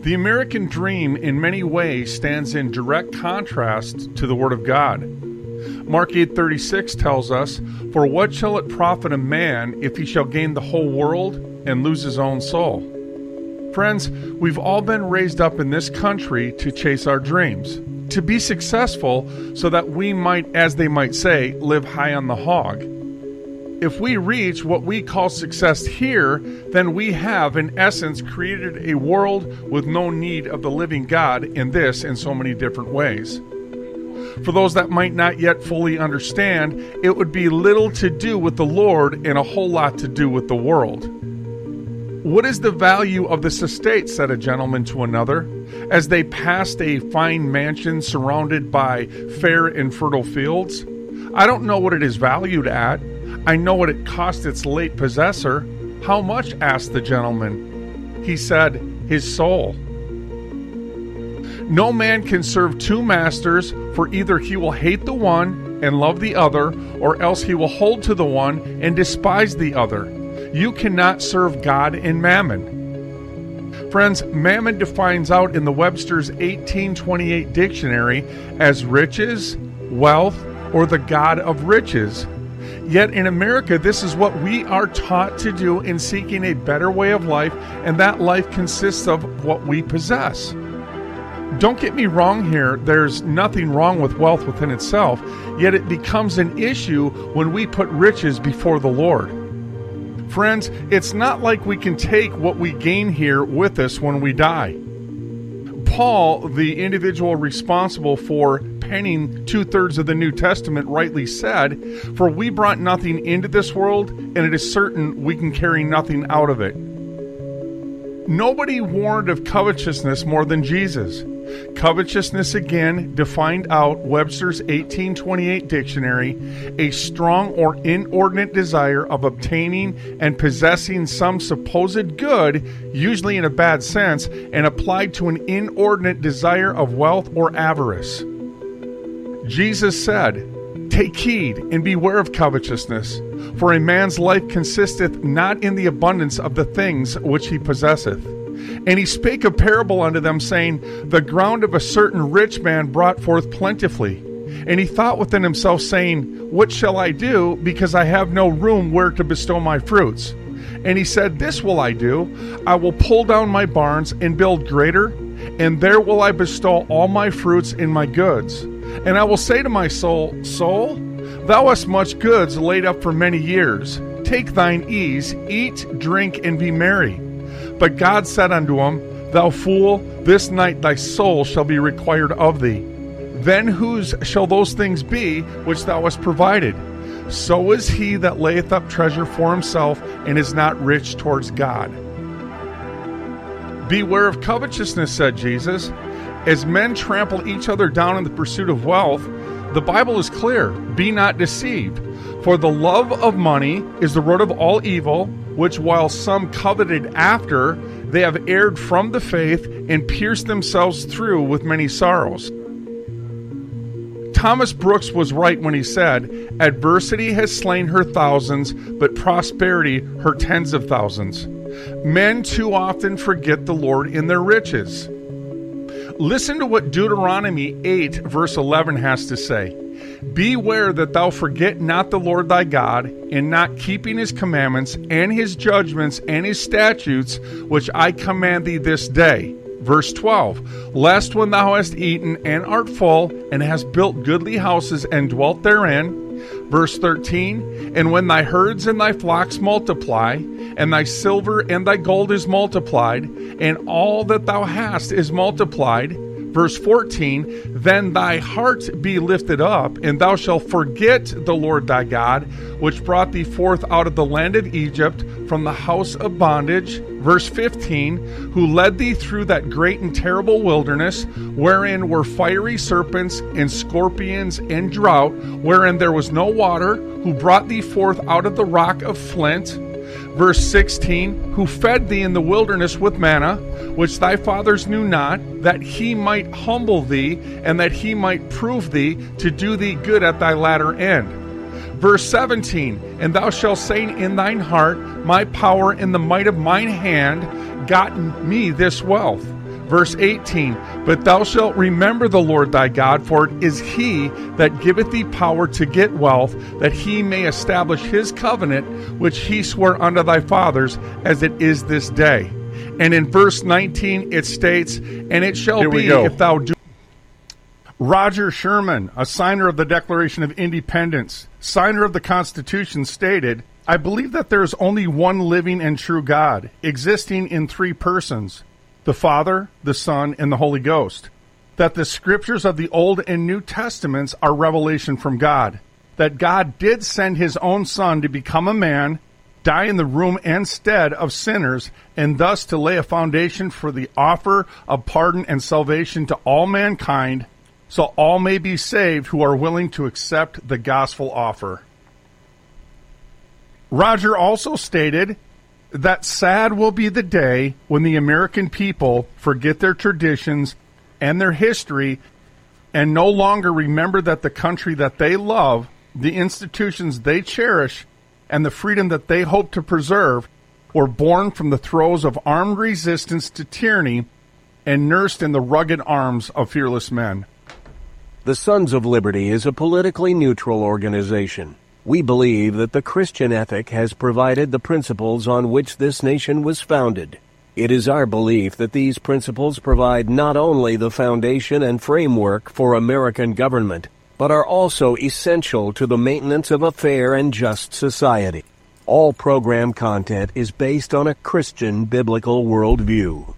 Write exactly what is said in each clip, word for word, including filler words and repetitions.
The American dream in many ways stands in direct contrast to the Word of God. Mark eight thirty-six tells us, "For what shall it profit a man if he shall gain the whole world and lose his own soul?" Friends, we've all been raised up in this country to chase our dreams, to be successful so that we might, as they might say, live high on the hog. If we reach what we call success here, then we have, in essence, created a world with no need of the living God in this and so many different ways. For those that might not yet fully understand, it would be little to do with the Lord and a whole lot to do with the world. "What is the value of this estate?" said a gentleman to another, as they passed a fine mansion surrounded by fair and fertile fields. "I don't know what it is valued at. I know what it cost its late possessor." "How much?" asked the gentleman. He said, "His soul." No man can serve two masters, for either he will hate the one and love the other, or else he will hold to the one and despise the other. You cannot serve God and mammon. Friends, mammon defines out in the Webster's eighteen twenty-eight dictionary as riches, wealth, or the god of riches. Yet in America, this is what we are taught to do in seeking a better way of life, and that life consists of what we possess. Don't get me wrong here, there's nothing wrong with wealth within itself, yet it becomes an issue when we put riches before the Lord. Friends, it's not like we can take what we gain here with us when we die. Paul, the individual responsible for penning two-thirds of the New Testament, rightly said, "For we brought nothing into this world, and it is certain we can carry nothing out of it." Nobody warned of covetousness more than Jesus. Covetousness, again, defined out Webster's eighteen twenty-eight dictionary, a strong or inordinate desire of obtaining and possessing some supposed good, usually in a bad sense, and applied to an inordinate desire of wealth or avarice. Jesus said, "Take heed and beware of covetousness, for a man's life consisteth not in the abundance of the things which he possesseth." And he spake a parable unto them, saying, "The ground of a certain rich man brought forth plentifully. And he thought within himself, saying, What shall I do, because I have no room where to bestow my fruits? And he said, This will I do, I will pull down my barns and build greater, and there will I bestow all my fruits in my goods. And I will say to my soul, Soul, thou hast much goods laid up for many years. Take thine ease, eat, drink, and be merry. But God said unto him, Thou fool, this night thy soul shall be required of thee. Then whose shall those things be which thou hast provided? So is he that layeth up treasure for himself, and is not rich towards God." Beware of covetousness, said Jesus. As men trample each other down in the pursuit of wealth, the Bible is clear, be not deceived. For the love of money is the root of all evil, which while some coveted after, they have erred from the faith and pierced themselves through with many sorrows. Thomas Brooks was right when he said, "Adversity has slain her thousands, but prosperity her tens of thousands." Men too often forget the Lord in their riches. Listen to what Deuteronomy eight, verse eleven has to say. "Beware that thou forget not the Lord thy God, in not keeping his commandments and his judgments and his statutes, which I command thee this day." Verse twelve, "Lest when thou hast eaten and art full, and hast built goodly houses and dwelt therein." Verse thirteen, "And when thy herds and thy flocks multiply, and thy silver and thy gold is multiplied, and all that thou hast is multiplied." Verse fourteen, "Then thy heart be lifted up, and thou shalt forget the Lord thy God, which brought thee forth out of the land of Egypt, from the house of bondage." Verse fifteen, "Who led thee through that great and terrible wilderness, wherein were fiery serpents and scorpions and drought, wherein there was no water, who brought thee forth out of the rock of flint." Verse sixteen, "Who fed thee in the wilderness with manna, which thy fathers knew not, that he might humble thee, and that he might prove thee, to do thee good at thy latter end." Verse seventeen, "And thou shalt say in thine heart, My power and the might of mine hand gotten me this wealth." Verse eighteen, but thou shalt remember the Lord thy God, for it is he that giveth thee power to get wealth, that he may establish his covenant, which he swore unto thy fathers, as it is this day. And in verse nineteen it states, and it shall be if thou do... Roger Sherman, a signer of the Declaration of Independence, signer of the Constitution, stated, I believe that there is only one living and true God, existing in three persons, the Father, the Son, and the Holy Ghost. That the scriptures of the Old and New Testaments are revelation from God. That God did send his own Son to become a man, die in the room and stead of sinners, and thus to lay a foundation for the offer of pardon and salvation to all mankind, so all may be saved who are willing to accept the gospel offer. Roger also stated that sad will be the day when the American people forget their traditions and their history and no longer remember that the country that they love, the institutions they cherish, and the freedom that they hope to preserve were born from the throes of armed resistance to tyranny and nursed in the rugged arms of fearless men. The Sons of Liberty is a politically neutral organization. We believe that the Christian ethic has provided the principles on which this nation was founded. It is our belief that these principles provide not only the foundation and framework for American government, but are also essential to the maintenance of a fair and just society. All program content is based on a Christian biblical worldview.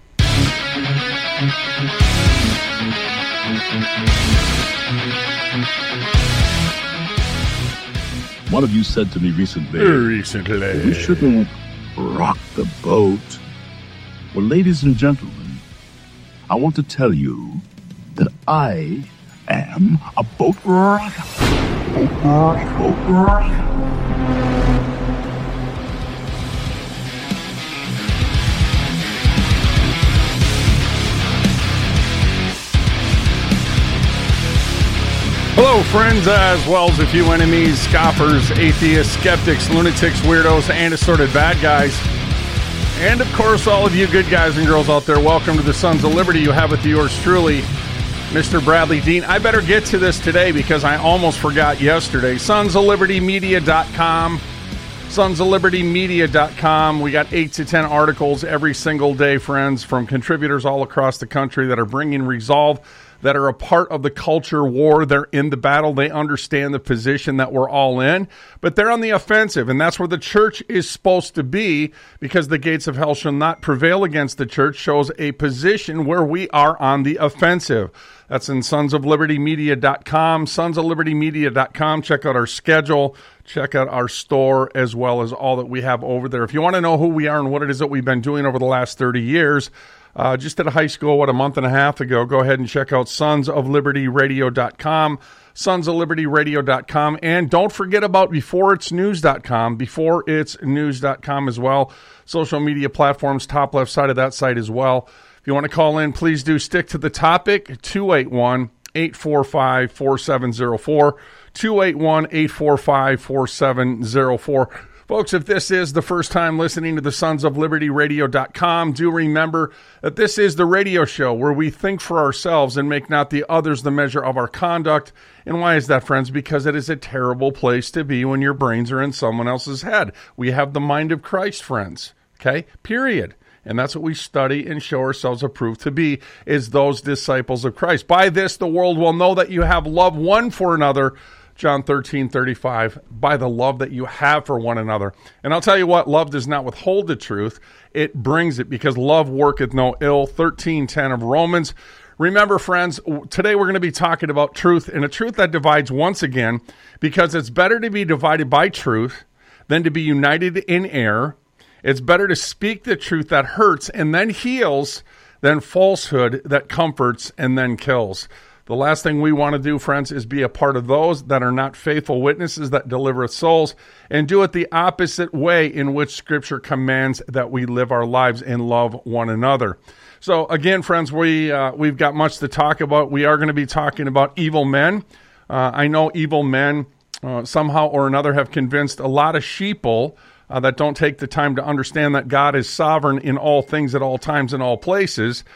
One of you said to me recently, Recently. we shouldn't rock the boat. Well, ladies and gentlemen, I want to tell you that I am a boat rocker. Boat rocker. Boat rocker. Hello, friends, as well as a few enemies, scoffers, atheists, skeptics, lunatics, weirdos, and assorted bad guys. And, of course, all of you good guys and girls out there, welcome to the Sons of Liberty. You have with yours truly, Mister Bradley Dean. I better get to this today because I almost forgot yesterday. sons of liberty media dot com. sons of liberty media dot com. We got eight to ten articles every single day, friends, from contributors all across the country that are bringing resolve, that are a part of the culture war. They're in the battle. They understand the position that we're all in, but they're on the offensive, and that's where the church is supposed to be, because the gates of hell shall not prevail against the church shows a position where we are on the offensive. That's in sons of liberty media dot com, sons of liberty media dot com. Check out our schedule. Check out our store, as well as all that we have over there. If you want to know who we are and what it is that we've been doing over the last thirty years, Uh, just at a high school, what, a month and a half ago, go ahead and check out sons of liberty radio dot com, sons of liberty radio dot com, and don't forget about before it's news dot com, before it's news dot com as well. Social media platforms, top left side of that site as well. If you want to call in, please do stick to the topic, two eight one, eight four five, four seven zero four, two eight one, eight four five, four seven zero four. Folks, if this is the first time listening to the sons of liberty radio dot com, do remember that this is the radio show where we think for ourselves and make not the others the measure of our conduct. And why is that, friends? Because it is a terrible place to be when your brains are in someone else's head. We have the mind of Christ, friends. Okay? Period. And that's what we study and show ourselves approved to be, is those disciples of Christ. By this, the world will know that you have love one for another. John thirteen thirty-five, by the love that you have for one another. And I'll tell you what, love does not withhold the truth. It brings it, because love worketh no ill. thirteen ten of Romans. Remember, friends, today we're going to be talking about truth, and a truth that divides once again, because it's better to be divided by truth than to be united in error. It's better to speak the truth that hurts and then heals than falsehood that comforts and then kills. The last thing we want to do, friends, is be a part of those that are not faithful witnesses that deliver souls, and do it the opposite way in which Scripture commands that we live our lives and love one another. So again, friends, we, uh, we've got much to talk about. We are going to be talking about evil men. Uh, I know evil men uh, somehow or another have convinced a lot of sheeple uh, that don't take the time to understand that God is sovereign in all things at all times in all places.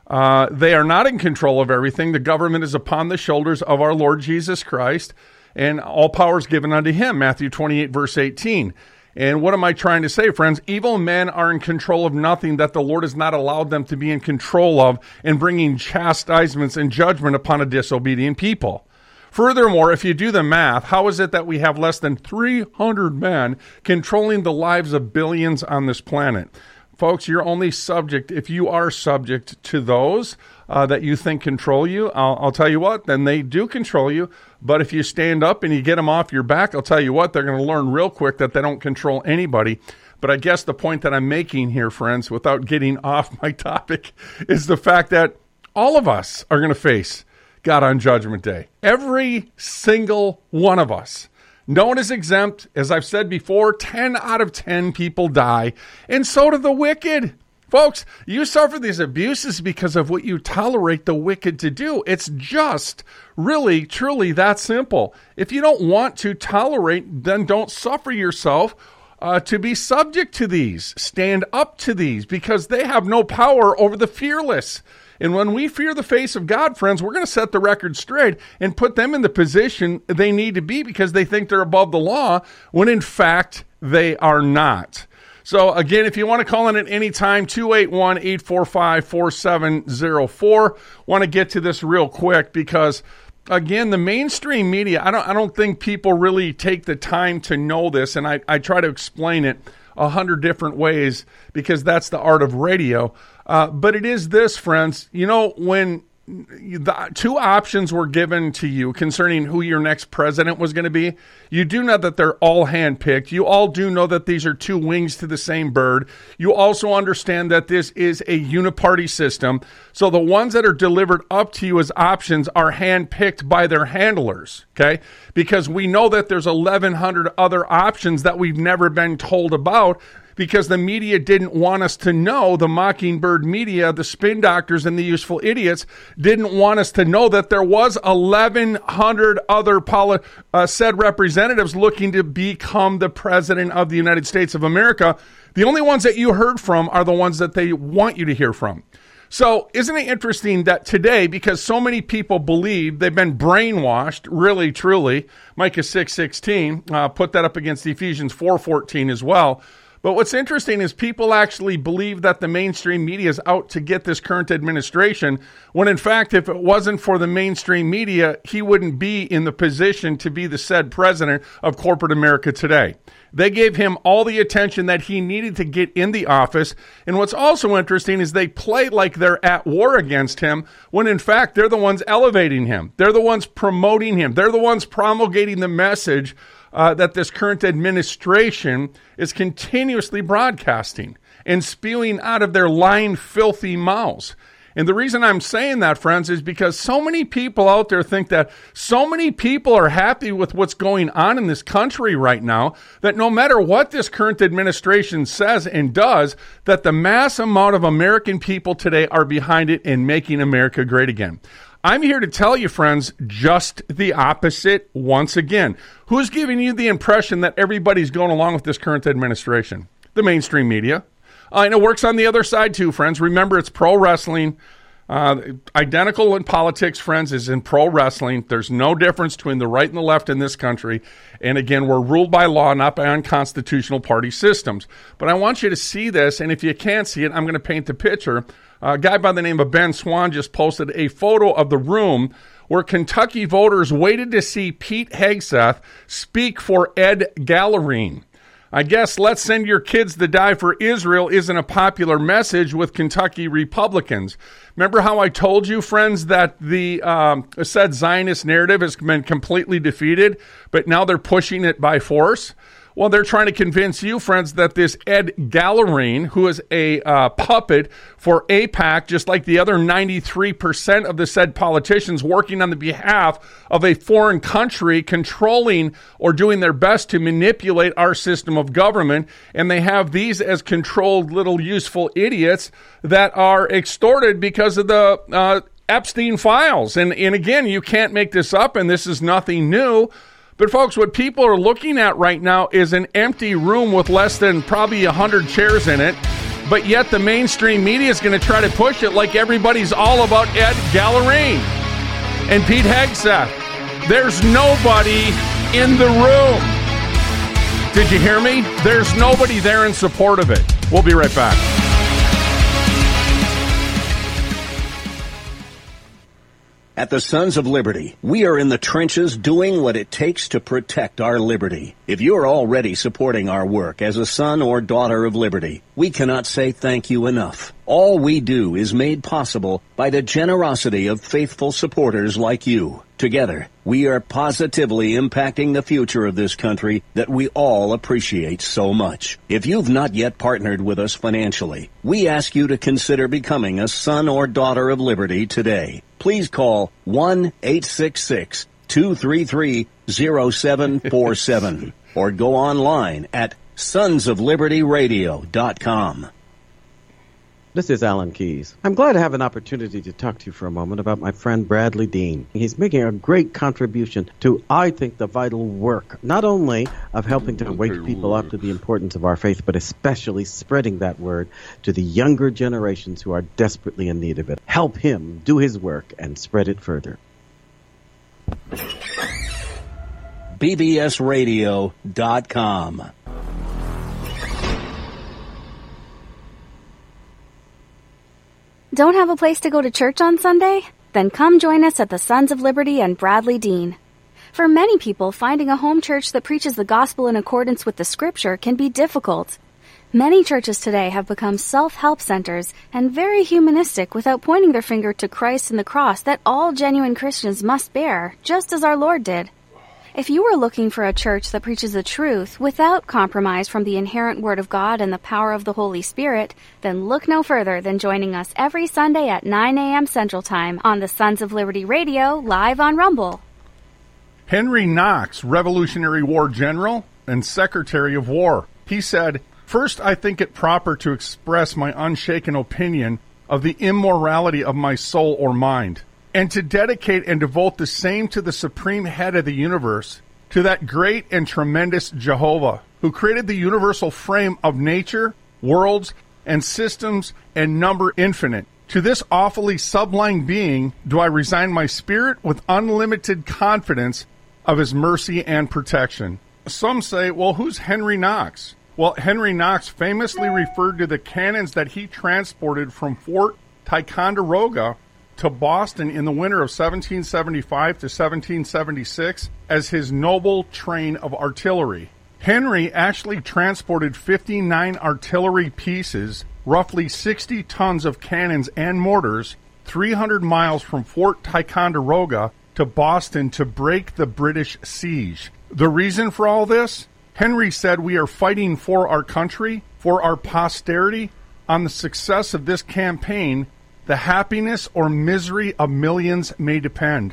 Uh, they are not in control of everything. The government is upon the shoulders of our Lord Jesus Christ, and all power is given unto him, Matthew twenty-eight, verse eighteen. And what am I trying to say, friends? Evil men are in control of nothing that the Lord has not allowed them to be in control of, and bringing chastisements and judgment upon a disobedient people. Furthermore, if you do the math, how is it that we have less than three hundred men controlling the lives of billions on this planet? Folks, you're only subject, if you are subject to those uh, that you think control you, I'll, I'll tell you what, then they do control you. But if you stand up and you get them off your back, I'll tell you what, they're going to learn real quick that they don't control anybody. But I guess the point that I'm making here, friends, without getting off my topic, is the fact that all of us are going to face God on Judgment Day. Every single one of us. No one is exempt. As I've said before, ten out of ten people die, and so do the wicked. Folks, you suffer these abuses because of what you tolerate the wicked to do. It's just really, truly that simple. If you don't want to tolerate, then don't suffer yourself uh, to be subject to these. Stand up to these, because they have no power over the fearless. And when we fear the face of God, friends, we're going to set the record straight and put them in the position they need to be, because they think they're above the law, when in fact they are not. So again, if you want to call in at any time, two eight one, eight four five, four seven zero four. Want to get to this real quick because, again, the mainstream media, I don't I don't think people really take the time to know this, and I, I try to explain it a hundred different ways because that's the art of radio. Uh, but it is this, friends. You know, when the two options were given to you concerning who your next president was going to be, you do know that they're all handpicked. You all do know that these are two wings to the same bird. You also understand that this is a uniparty system. So the ones that are delivered up to you as options are handpicked by their handlers, okay? Because we know that there's eleven hundred other options that we've never been told about, because the media didn't want us to know, the Mockingbird media, the spin doctors, and the useful idiots didn't want us to know that there was eleven hundred other poli- uh, said representatives looking to become the president of the United States of America. The only ones that you heard from are the ones that they want you to hear from. So isn't it interesting that today, because so many people believe they've been brainwashed, really, truly, Micah six sixteen, uh, put that up against Ephesians four fourteen as well. But what's interesting is people actually believe that the mainstream media is out to get this current administration, when in fact, if it wasn't for the mainstream media, he wouldn't be in the position to be the said president of corporate America today. They gave him all the attention that he needed to get in the office. And what's also interesting is they play like they're at war against him, when in fact, they're the ones elevating him. They're the ones promoting him. They're the ones promulgating the message Uh, that this current administration is continuously broadcasting and spewing out of their lying, filthy mouths. And the reason I'm saying that, friends, is because so many people out there think that so many people are happy with what's going on in this country right now, that no matter what this current administration says and does, that the mass amount of American people today are behind it and making America great again. I'm here to tell you, friends, just the opposite once again. Who's giving you the impression that everybody's going along with this current administration? The mainstream media. Uh, and it works on the other side too, friends. Remember, it's pro wrestling. Uh, identical in politics, friends, is in pro wrestling. There's no difference between the right and the left in this country. And again, we're ruled by law, not by unconstitutional party systems. But I want you to see this, and if you can't see it, I'm going to paint the picture. A guy by the name of Ben Swan just posted a photo of the room where Kentucky voters waited to see Pete Hegseth speak for Ed Gallerine. I guess let's send your kids to die for Israel isn't a popular message with Kentucky Republicans. Remember how I told you, friends, that the um, said Zionist narrative has been completely defeated, but now they're pushing it by force? Well, they're trying to convince you, friends, that this Ed Gallerine, who is a uh, puppet for AIPAC, just like the other ninety-three percent of the said politicians working on the behalf of a foreign country, controlling or doing their best to manipulate our system of government, and they have these as controlled little useful idiots that are extorted because of the uh, Epstein files. And, and again, you can't make this up, and this is nothing new. But folks, what people are looking at right now is an empty room with less than probably one hundred chairs in it. but yet the mainstream media is going to try to push it like everybody's all about Ed Gallarine and Pete Hegseth. There's nobody in the room. Did you hear me? There's nobody there in support of it. We'll be right back. At the Sons of Liberty, we are in the trenches doing what it takes to protect our liberty. If you're already supporting our work as a son or daughter of liberty, we cannot say thank you enough. All we do is made possible by the generosity of faithful supporters like you. Together, we are positively impacting the future of this country that we all appreciate so much. If you've not yet partnered with us financially, we ask you to consider becoming a son or daughter of liberty today. Please call one eight six six, two three three, zero seven four seven or go online at sons of liberty radio dot com. This is Alan Keyes. I'm glad to have an opportunity to talk to you for a moment about my friend Bradley Dean. He's making a great contribution to, I think, the vital work, not only of helping to wake people up to the importance of our faith, but especially spreading that word to the younger generations who are desperately in need of it. Help him do his work and spread it further. B B S radio dot com. Don't have a place to go to church on Sunday? Then come join us at the Sons of Liberty and Bradley Dean. For many people, finding a home church that preaches the gospel in accordance with the scripture can be difficult. Many churches today have become self-help centers and very humanistic without pointing their finger to Christ and the cross that all genuine Christians must bear, just as our Lord did. If you are looking for a church that preaches the truth without compromise from the inherent Word of God and the power of the Holy Spirit, then look no further than joining us every Sunday at nine a.m. Central Time on the Sons of Liberty Radio, live on Rumble. Henry Knox, Revolutionary War General and Secretary of War. He said, "First, I think it proper to express my unshaken opinion of the immorality of my soul or mind, and to dedicate and devote the same to the supreme head of the universe, to that great and tremendous Jehovah, who created the universal frame of nature, worlds, and systems, and number infinite. To this awfully sublime being do I resign my spirit with unlimited confidence of his mercy and protection." Some say, well, who's Henry Knox? Well, Henry Knox famously referred to the cannons that he transported from Fort Ticonderoga to Boston in the winter of seventeen seventy-five to seventeen seventy-six as his noble train of artillery. Henry actually transported fifty-nine artillery pieces, roughly sixty tons of cannons and mortars, three hundred miles from Fort Ticonderoga to Boston to break the British siege. The reason for all this? Henry said, "We are fighting for our country, for our posterity. On the success of this campaign, the happiness or misery of millions may depend."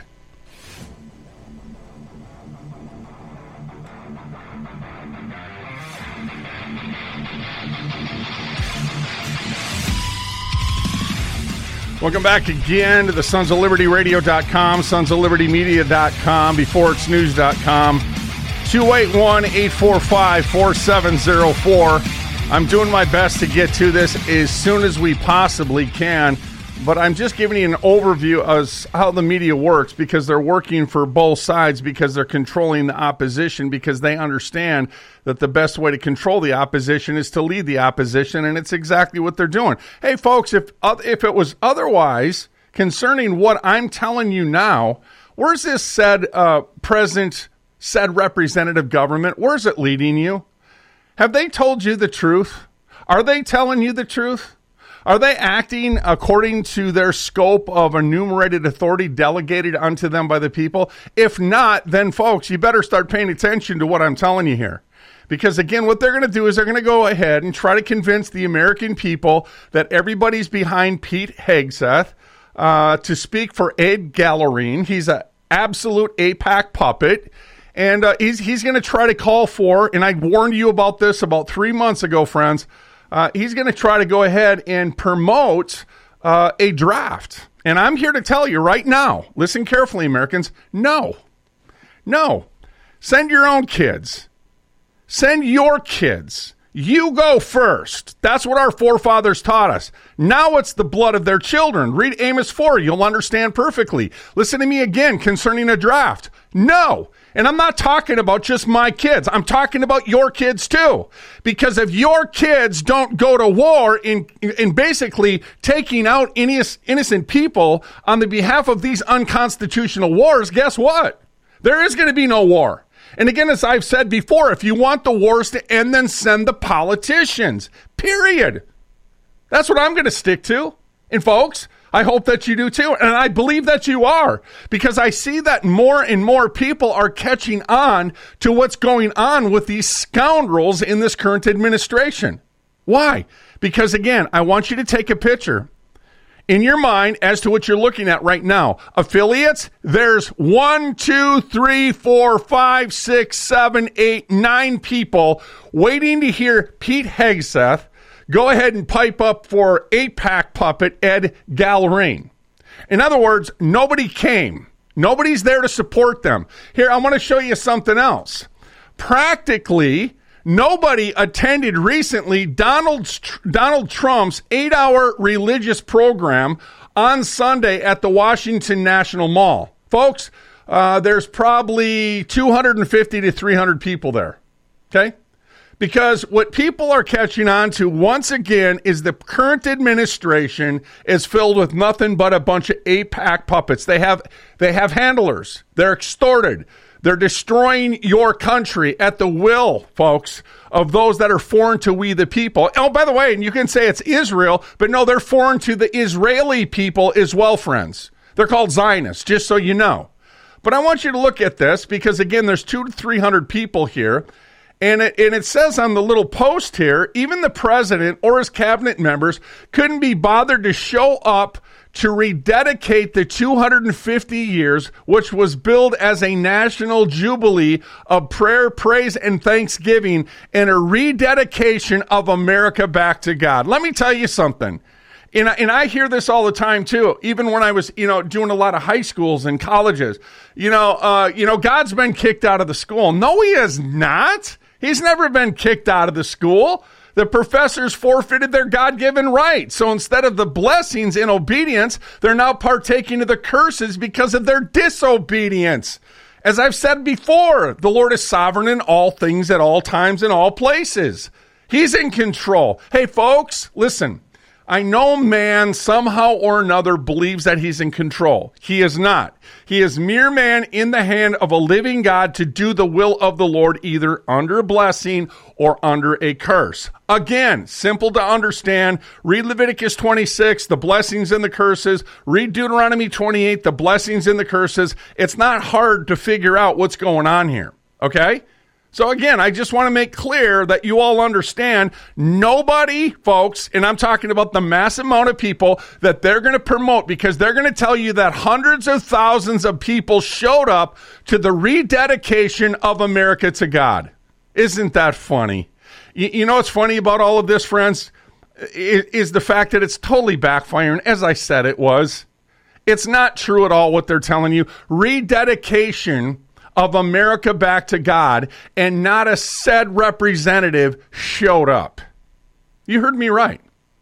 Welcome back again to the Sons of Liberty Radio dot com, Sons of Liberty Media dot com, Before It's News dot com, two eight one, eight four five, four seven zero four. I'm doing my best to get to this as soon as we possibly can, but I'm just giving you an overview of how the media works, because they're working for both sides, because they're controlling the opposition, because they understand that the best way to control the opposition is to lead the opposition, and it's exactly what they're doing. Hey, folks, if if it was otherwise concerning what I'm telling you now, where's this said uh, present, said representative government? Where's it leading you? Have they told you the truth? Are they telling you the truth? Are they acting according to their scope of enumerated authority delegated unto them by the people? If not, then, folks, you better start paying attention to what I'm telling you here. Because, again, what they're going to do is they're going to go ahead and try to convince the American people that everybody's behind Pete Hegseth uh, to speak for Ed Gallarine. He's an absolute AIPAC puppet. And uh, he's, he's going to try to call for, and I warned you about this about three months ago, friends, uh, he's going to try to go ahead and promote uh, a draft. And I'm here to tell you right now, listen carefully, Americans, no. No. Send your own kids. Send your kids. You go first. That's what our forefathers taught us. Now it's the blood of their children. Read Amos four. You'll understand perfectly. Listen to me again concerning a draft. No. And I'm not talking about just my kids. I'm talking about your kids too. Because if your kids don't go to war in, in basically taking out innocent people on the behalf of these unconstitutional wars, guess what? There is going to be no war. And again, as I've said before, if you want the wars to end, then send the politicians. Period. That's what I'm going to stick to. And folks, I hope that you do too. And I believe that you are, because I see that more and more people are catching on to what's going on with these scoundrels in this current administration. Why? Because again, I want you to take a picture in your mind as to what you're looking at right now. Affiliates, there's one, two, three, four, five, six, seven, eight, nine people waiting to hear Pete Hegseth go ahead and pipe up for eight-pack puppet Ed Galrain. In other words, nobody came. Nobody's there to support them. Here, I want to show you something else. Practically, nobody attended recently Donald, Donald Trump's eight-hour religious program on Sunday at the Washington National Mall. Folks, uh, there's probably two hundred fifty to three hundred people there, okay? Because what people are catching on to, once again, is the current administration is filled with nothing but a bunch of eight-pack puppets. They have they have handlers. They're extorted. They're destroying your country at the will, folks, of those that are foreign to we the people. Oh, by the way, and you can say it's Israel, but no, they're foreign to the Israeli people as well, friends. They're called Zionists, just so you know. But I want you to look at this because, again, there's two to three hundred people here. And it, and it says on the little post here, even the president or his cabinet members couldn't be bothered to show up to rededicate the two hundred fifty years, which was billed as a national jubilee of prayer, praise, and thanksgiving, and a rededication of America back to God. Let me tell you something. And I, and I hear this all the time too, even when I was, you know, doing a lot of high schools and colleges. You know, uh, you know, God's been kicked out of the school. No, he has not. He's never been kicked out of the school. The professors forfeited their God-given right. So instead of the blessings in obedience, they're now partaking of the curses because of their disobedience. As I've said before, the Lord is sovereign in all things at all times in all places. He's in control. Hey, folks, listen. I know man somehow or another believes that he's in control. He is not. He is mere man in the hand of a living God to do the will of the Lord, either under a blessing or under a curse. Again, simple to understand. Read Leviticus twenty-six, the blessings and the curses. Read Deuteronomy twenty-eight, the blessings and the curses. It's not hard to figure out what's going on here, okay? So again, I just want to make clear that you all understand nobody, folks, and I'm talking about the mass amount of people that they're going to promote, because they're going to tell you that hundreds of thousands of people showed up to the rededication of America to God. Isn't that funny? You, you know what's funny about all of this, friends, is, is the fact that it's totally backfiring. As I said, it was. It's not true at all what they're telling you. Rededication of America back to God, and not a said representative showed up. You heard me right.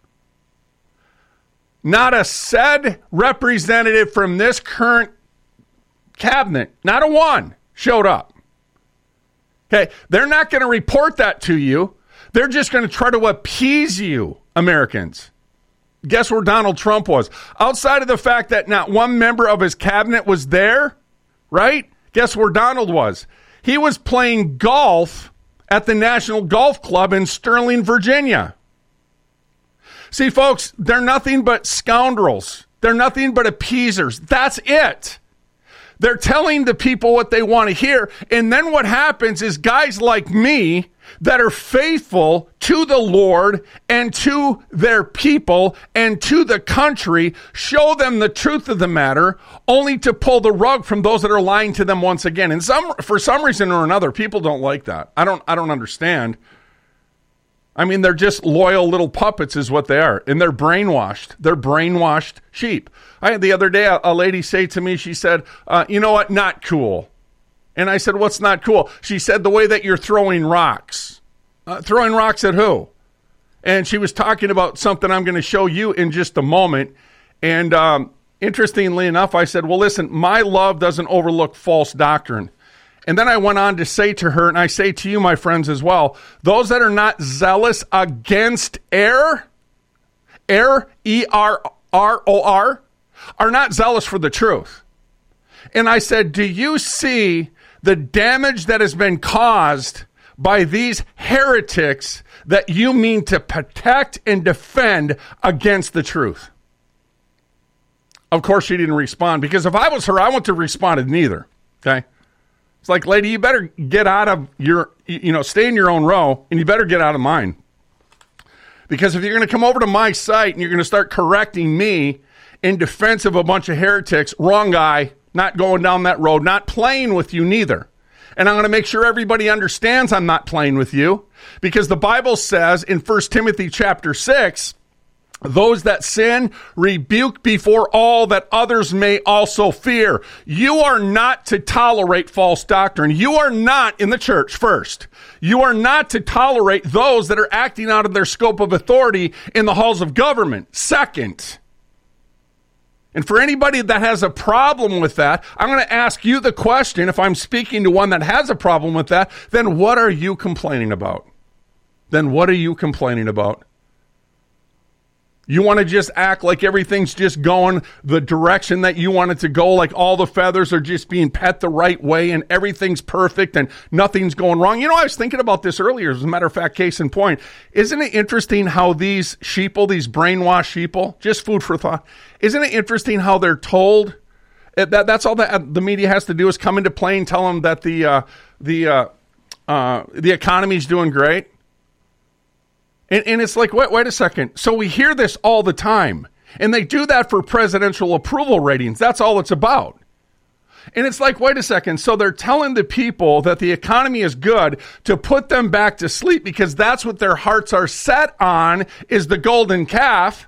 Not a said representative from this current cabinet, not a one, showed up. Okay, they're not going to report that to you. They're just going to try to appease you, Americans. Guess where Donald Trump was? Outside of the fact that not one member of his cabinet was there, right? Guess where Donald was? He was playing golf at the National Golf Club in Sterling, Virginia. See, folks, they're nothing but scoundrels. They're nothing but appeasers. That's it. They're telling the people what they want to hear. And then what happens is guys like me that are faithful to the Lord and to their people and to the country show them the truth of the matter, only to pull the rug from those that are lying to them once again. And some, for some reason or another, people don't like that. I don't, I don't understand. I mean, they're just loyal little puppets is what they are. And they're brainwashed. They're brainwashed sheep. I had the other day a, a lady say to me, she said, uh, you know what? Not cool. And I said, what's not cool? She said, the way that you're throwing rocks. Uh, throwing rocks at who? And she was talking about something I'm going to show you in just a moment. And um, interestingly enough, I said, well, listen, my love doesn't overlook false doctrine. And then I went on to say to her, and I say to you, my friends, as well, those that are not zealous against error, error, E R R O R, are not zealous for the truth. And I said, do you see the damage that has been caused by these heretics that you mean to protect and defend against the truth? Of course, she didn't respond, because if I was her, I wouldn't have responded neither. Okay? It's like, lady, you better get out of your, you know, stay in your own row, and you better get out of mine. Because if you're going to come over to my site and you're going to start correcting me in defense of a bunch of heretics, wrong guy, not going down that road, not playing with you neither. And I'm going to make sure everybody understands I'm not playing with you, because the Bible says in First Timothy chapter six, those that sin, rebuke before all, that others may also fear. You are not to tolerate false doctrine. You are not in the church, first. You are not to tolerate those that are acting out of their scope of authority in the halls of government, second. And for anybody that has a problem with that, I'm going to ask you the question, if I'm speaking to one that has a problem with that, then what are you complaining about? Then what are you complaining about? You want to just act like everything's just going the direction that you want it to go, like all the feathers are just being pet the right way and everything's perfect and nothing's going wrong. You know, I was thinking about this earlier, as a matter of fact, case in point. Isn't it interesting how these sheeple, these brainwashed sheeple, just food for thought, isn't it interesting how they're told, that that's all that the media has to do is come into play and tell them that the, uh, the, uh, uh, the economy's doing great? And, and it's like, wait, wait a second. So we hear this all the time. And they do that for presidential approval ratings. That's all it's about. And it's like, wait a second. So they're telling the people that the economy is good to put them back to sleep, because that's what their hearts are set on, is the golden calf.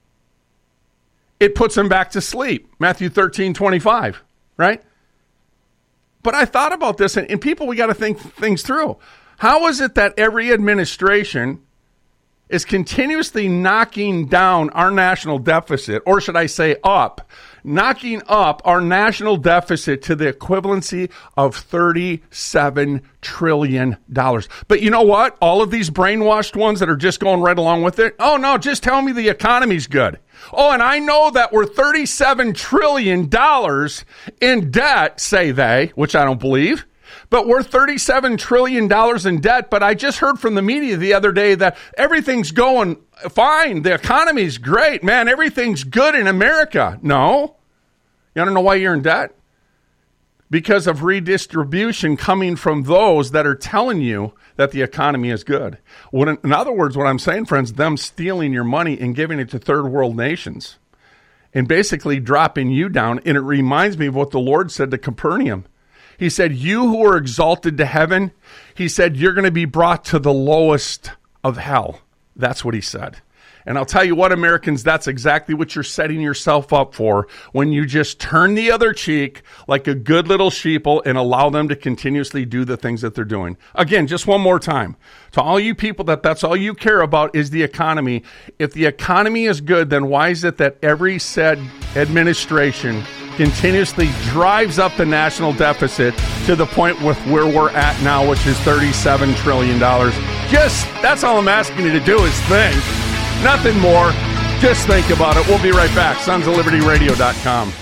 It puts them back to sleep. Matthew thirteen twenty-five, right? But I thought about this, and, and people, we got to think things through. How is it that every administration is continuously knocking down our national deficit, or should I say up, knocking up our national deficit to the equivalency of thirty-seven trillion dollars. But you know what? All of these brainwashed ones that are just going right along with it, oh no, just tell me the economy's good. Oh, and I know that we're thirty-seven trillion dollars in debt, say they, which I don't believe. But we're thirty-seven trillion dollars in debt. But I just heard from the media the other day that everything's going fine. The economy's great, man. Everything's good in America. No. You want to know why you're in debt? Because of redistribution coming from those that are telling you that the economy is good. What, in other words, what I'm saying, friends, them stealing your money and giving it to third world nations and basically dropping you down. And it reminds me of what the Lord said to Capernaum. He said, you who are exalted to heaven, he said, you're going to be brought to the lowest of hell. That's what he said. And I'll tell you what, Americans, that's exactly what you're setting yourself up for when you just turn the other cheek like a good little sheeple and allow them to continuously do the things that they're doing. Again, just one more time. To all you people that that's all you care about is the economy. If the economy is good, then why is it that every said administration continuously drives up the national deficit to the point with where we're at now, which is thirty-seven trillion dollars. Just, that's all I'm asking you to do is think. Nothing more. Just think about it. We'll be right back. sons of liberty radio dot com.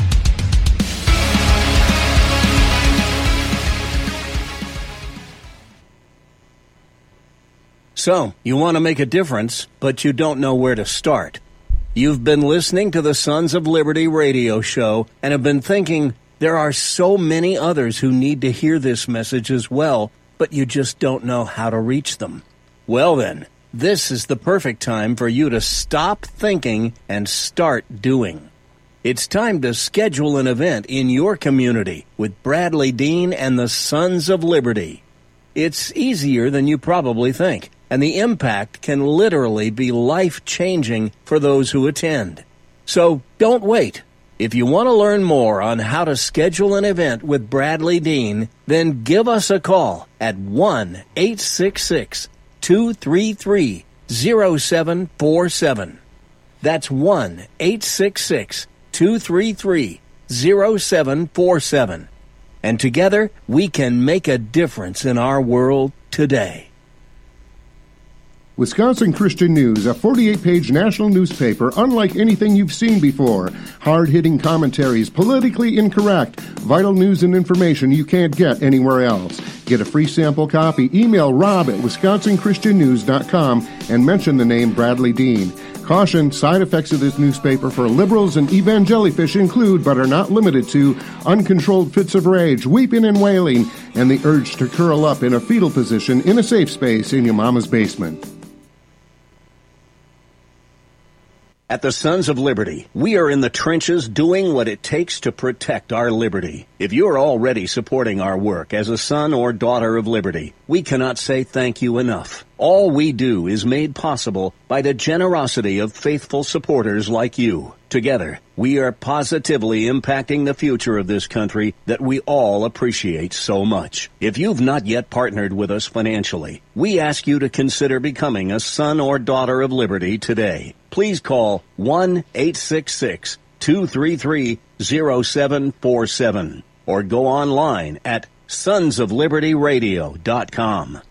So, you want to make a difference, but you don't know where to start. You've been listening to the Sons of Liberty radio show and have been thinking, there are so many others who need to hear this message as well, but you just don't know how to reach them. Well then, this is the perfect time for you to stop thinking and start doing. It's time to schedule an event in your community with Bradley Dean and the Sons of Liberty. It's easier than you probably think, and the impact can literally be life-changing for those who attend. So don't wait. If you want to learn more on how to schedule an event with Bradley Dean, then give us a call at one eight six six, two three three, zero seven four seven. That's one eight six six, two three three, zero seven four seven. And together, we can make a difference in our world today. Wisconsin Christian News, a forty-eight page national newspaper unlike anything you've seen before. Hard-hitting commentaries, politically incorrect, vital news and information you can't get anywhere else. Get a free sample copy. Email Rob at wisconsin christian news dot com and mention the name Bradley Dean. Caution, side effects of this newspaper for liberals and evangelifish include, but are not limited to, uncontrolled fits of rage, weeping and wailing, and the urge to curl up in a fetal position in a safe space in your mama's basement. At the Sons of Liberty, we are in the trenches doing what it takes to protect our liberty. If you are already supporting our work as a son or daughter of liberty, we cannot say thank you enough. All we do is made possible by the generosity of faithful supporters like you. Together, we are positively impacting the future of this country that we all appreciate so much. If you've not yet partnered with us financially, we ask you to consider becoming a son or daughter of liberty today. Please call one eight six six, two three three, zero seven four seven or go online at sons of liberty radio dot com.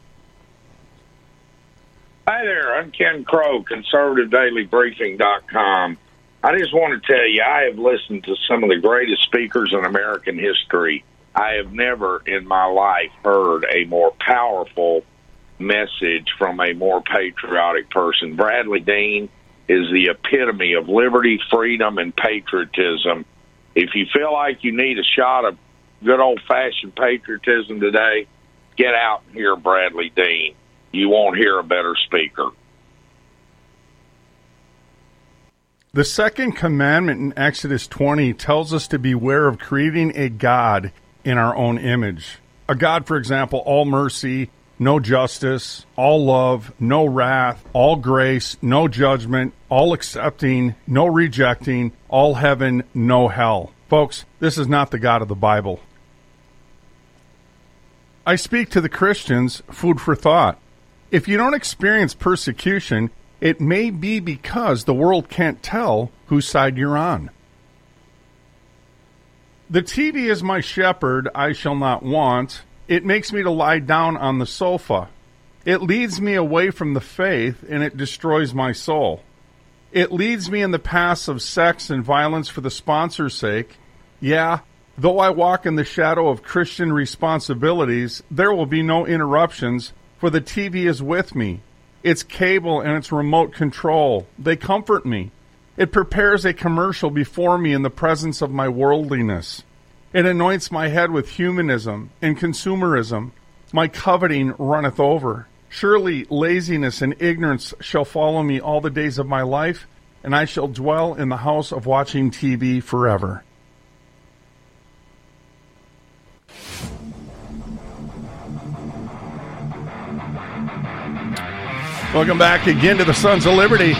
Hi there, I'm Ken Crow, conservative daily briefing dot com. I just want to tell you, I have listened to some of the greatest speakers in American history. I have never in my life heard a more powerful message from a more patriotic person. Bradley Dean is the epitome of liberty, freedom, and patriotism. If you feel like you need a shot of good old-fashioned patriotism today, get out and hear Bradley Dean. You won't hear a better speaker. The second commandment in Exodus twenty tells us to beware of creating a God in our own image. A God, for example, all mercy, no justice, all love, no wrath, all grace, no judgment, all accepting, no rejecting, all heaven, no hell. Folks, this is not the God of the Bible. I speak to the Christians, food for thought. If you don't experience persecution, it may be because the world can't tell whose side you're on. The T V is my shepherd, I shall not want. It makes me to lie down on the sofa. It leads me away from the faith, and it destroys my soul. It leads me in the paths of sex and violence for the sponsor's sake. Yeah, though I walk in the shadow of Christian responsibilities, there will be no interruptions, for the T V is with me. Its cable and its remote control, they comfort me. It prepares a commercial before me in the presence of my worldliness. It anoints my head with humanism and consumerism. My coveting runneth over. Surely laziness and ignorance shall follow me all the days of my life, and I shall dwell in the house of watching T V forever. Welcome back again to the Sons of Liberty.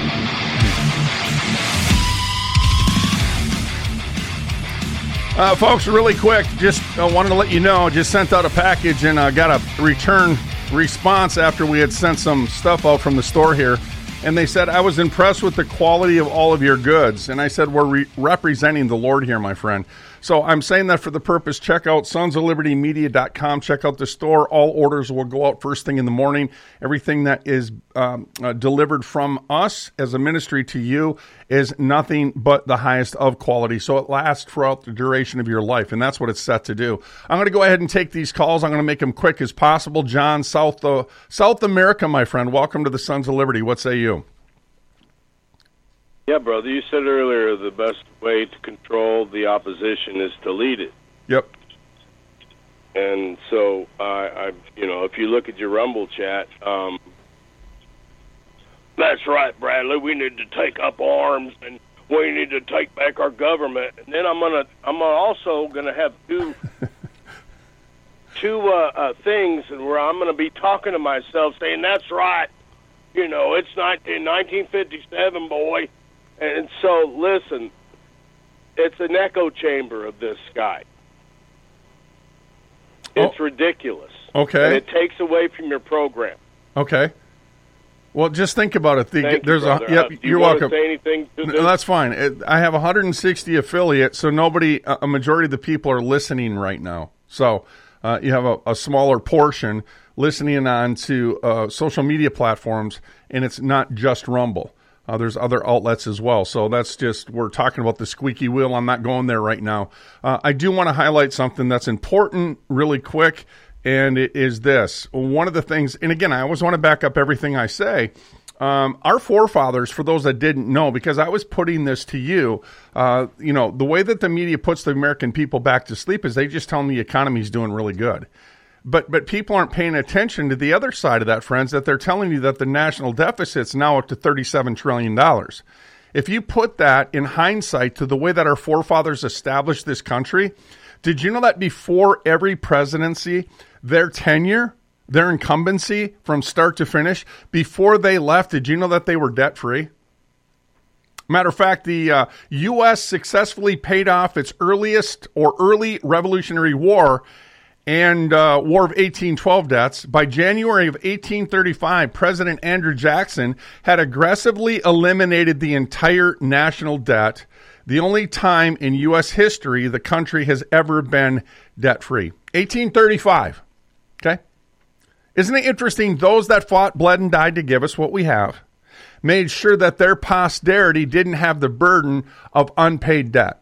Uh, folks, really quick, just uh, wanted to let you know, just sent out a package and uh, got a return response after we had sent some stuff out from the store here. And they said, I was impressed with the quality of all of your goods. And I said, we're re- representing the Lord here, my friend. So I'm saying that for the purpose. Check out sons of liberty media dot com. Check out the store. All orders will go out first thing in the morning. Everything that is um, uh, delivered from us as a ministry to you is nothing but the highest of quality. So it lasts throughout the duration of your life, and that's what it's set to do. I'm going to go ahead and take these calls. I'm going to make them quick as possible. John, South, uh, South America, my friend, welcome to the Sons of Liberty. What say you? Yeah, brother, you said earlier the best way to control the opposition is to lead it. Yep. And so, uh, I, you know, if you look at your Rumble chat, um, that's right, Bradley, we need to take up arms and we need to take back our government. And then I'm gonna, I'm also gonna have two, two uh, uh, things where I'm gonna be talking to myself, saying, "That's right, you know, it's nineteen fifty-seven, boy." And so, listen, it's an echo chamber of this guy. It's oh. ridiculous. Okay. And it takes away from your program. Okay. Well, just think about it. The, Thank there's you, a brother. yep. Uh, do you're you want welcome. to say anything to this? No, that's fine. It, I have one hundred sixty affiliates, so nobody, a majority of the people are listening right now. So uh, you have a, a smaller portion listening on to uh, social media platforms, and it's not just Rumble. Uh, there's other outlets as well. So that's just, we're talking about the squeaky wheel. I'm not going there right now. Uh, I do want to highlight something that's important really quick, and it is this. One of the things, and again, I always want to back up everything I say. Um, our forefathers, for those that didn't know, because I was putting this to you, uh, you know, the way that the media puts the American people back to sleep is they just tell them the economy is doing really good. But but people aren't paying attention to the other side of that, friends, that they're telling you that the national deficit's now up to thirty-seven trillion dollars. If you put that in hindsight to the way that our forefathers established this country, did you know that before every presidency, their tenure, their incumbency from start to finish, before they left, did you know that they were debt-free? Matter of fact, the uh, U S successfully paid off its earliest or early Revolutionary War and uh, War of eighteen twelve debts. By January of eighteen thirty-five, President Andrew Jackson had aggressively eliminated the entire national debt, the only time in U S history the country has ever been debt-free. eighteen thirty-five, okay? Isn't it interesting? Those that fought, bled, and died to give us what we have made sure that their posterity didn't have the burden of unpaid debt.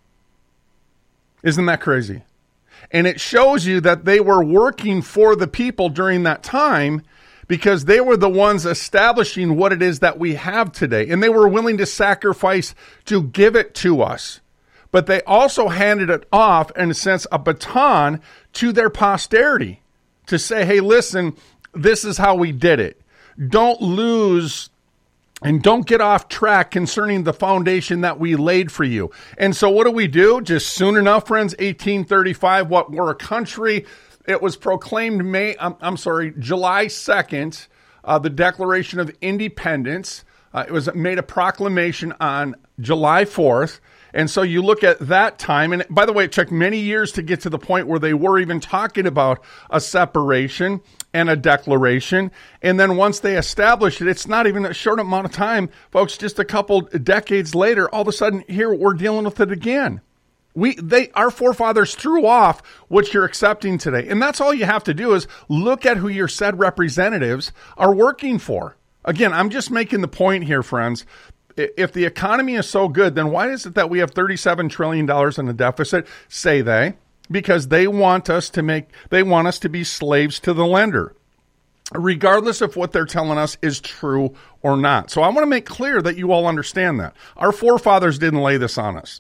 Isn't that crazy? And it shows you that they were working for the people during that time because they were the ones establishing what it is that we have today. And they were willing to sacrifice to give it to us. But they also handed it off, in a sense, a baton to their posterity to say, hey, listen, this is how we did it. Don't lose and don't get off track concerning the foundation that we laid for you. And so what do we do? Just soon enough, friends, eighteen thirty-five, what we're a country. It was proclaimed May, I'm, I'm sorry, July second, uh, the Declaration of Independence. Uh, it was made a proclamation on July fourth. And so you look at that time, and by the way, it took many years to get to the point where they were even talking about a separation and a declaration. And then once they established it, it's not even a short amount of time, folks, just a couple decades later, all of a sudden here we're dealing with it again. We, they, our forefathers threw off what you're accepting today. And that's all you have to do is look at who your said representatives are working for. Again, I'm just making the point here, friends. If the economy is so good, then why is it that we have thirty-seven trillion dollars in a deficit? Say they, because they want us to make, they want us to be slaves to the lender, regardless of what they're telling us is true or not. So I want to make clear that you all understand that. Our forefathers didn't lay this on us.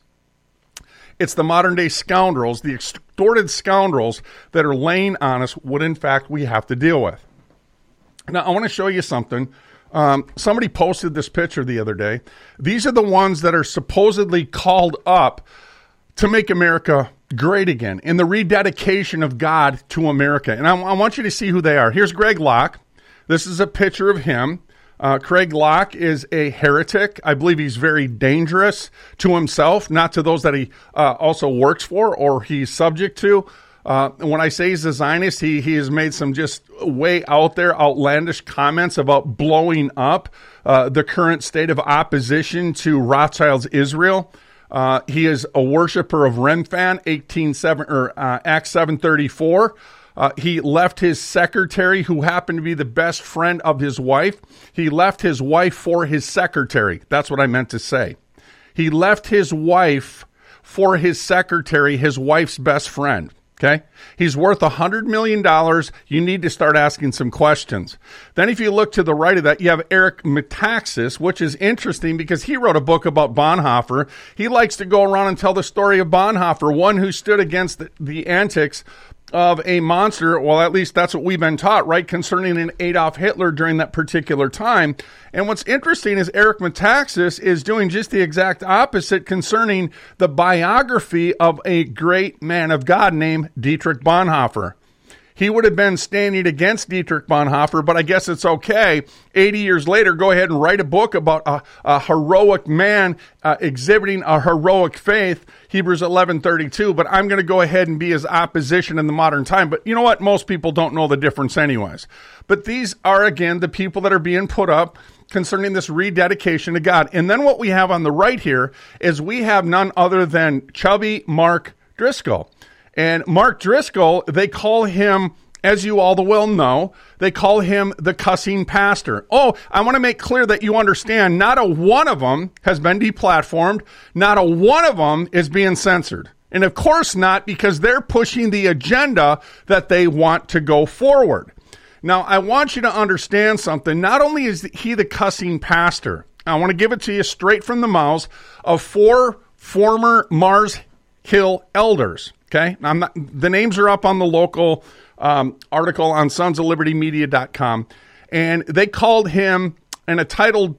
It's the modern day scoundrels, the extorted scoundrels that are laying on us what in fact we have to deal with. Now I want to show you something. Um, somebody posted this picture the other day. These are the ones that are supposedly called up to make America great again in the rededication of God to America. And I, I want you to see who they are. Here's Greg Locke. This is a picture of him. Uh, Craig Locke is a heretic. I believe he's very dangerous to himself, not to those that he uh, also works for or he's subject to. Uh, when I say he's a Zionist, he, he has made some just way out there, outlandish comments about blowing up uh, the current state of opposition to Rothschild's Israel. Uh, he is a worshiper of Remphan, eighteen seven or uh, Acts seven thirty-four. Uh, he left his secretary, who happened to be the best friend of his wife. He left his wife for his secretary. That's what I meant to say. He left his wife for his secretary, his wife's best friend. Okay, he's worth one hundred million dollars. You need to start asking some questions. Then if you look to the right of that, you have Eric Metaxas, which is interesting because he wrote a book about Bonhoeffer. He likes to go around and tell the story of Bonhoeffer, one who stood against the, the antics of a monster. Well, at least that's what we've been taught, right, concerning an Adolf Hitler during that particular time. And what's interesting is Eric Metaxas is doing just the exact opposite concerning the biography of a great man of God named Dietrich Bonhoeffer. He he would have been standing against Dietrich Bonhoeffer, but I guess it's okay. eighty years later, go ahead and write a book about a, a heroic man uh, exhibiting a heroic faith, Hebrews eleven thirty-two, but I'm going to go ahead and be his opposition in the modern time. But you know what? Most people don't know the difference anyways. But these are, again, the people that are being put up concerning this rededication to God. And then what we have on the right here is we have none other than chubby Mark Driscoll. And Mark Driscoll, they call him, as you all the well know, they call him the cussing pastor. Oh, I want to make clear that you understand, not a one of them has been deplatformed. Not a one of them is being censored. And of course not, because they're pushing the agenda that they want to go forward. Now, I want you to understand something. Not only is he the cussing pastor, I want to give it to you straight from the mouths of four former Mars Hill elders. Okay, I'm not, the names are up on the local um, article on sons of liberty media dot com, and they called him in a titled